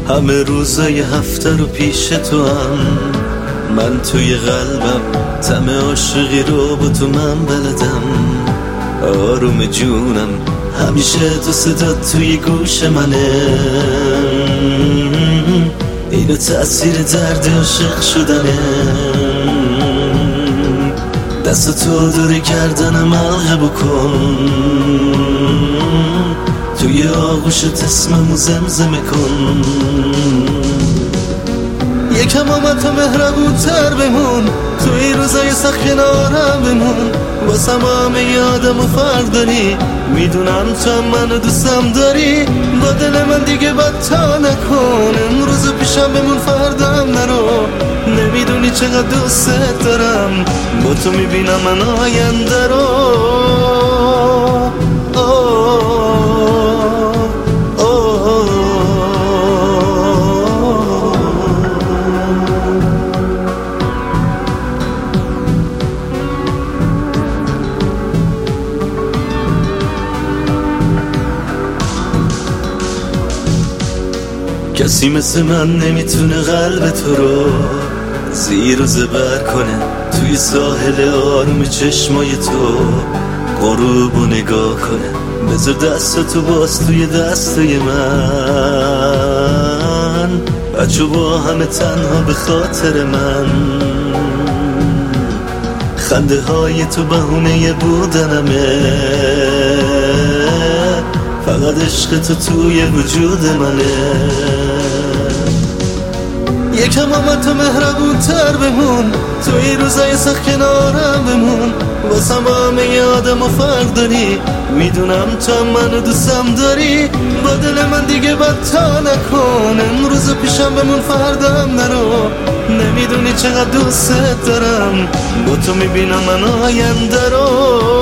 همه روزای هفته رو پیش تو هم، من توی قلبم طعم عاشقی رو با تو من بلدم. آروم جونم همیشه تو صدا توی گوش منه، اینو تأثیر درد عاشق شدنه. دست تو دوری کردنم حلقه بکن، توی آغوشت اسممو زمزمه کن. یکم آمد تا مهربون تر بمون، توی روزای سخت کنارم بمون. واسم همه آدم و فرق داری، میدونم تو هم منو دوستم داری. با دل من دیگه بدتا نکن، امروز پیشم بمون فردم نرو. نمیدونی چقدر دوست دارم، با تو میبینم من آینده رو. کسی مثل من نمیتونه قلب تو رو زیر و زبر کنه. توی ساحل آروم چشمای تو غروب و نگاه کنه. بذار دستتو باز توی دستای من، بچه با همه تنها به خاطر من. خنده های تو بهونه بودنمه، فقط عشق تو توی وجود منه. یکم آمد تو مهربون تر بمون، توی روزای سخت کنارم بمون. واسم همه آدم و فرق داری، میدونم تو هم منو دوستم داری. با دل من دیگه بدتا نکن، امروز پیشم بمون فردم نرو. نمیدونی چقدر دوست دارم، با تو میبینم من آینده رو.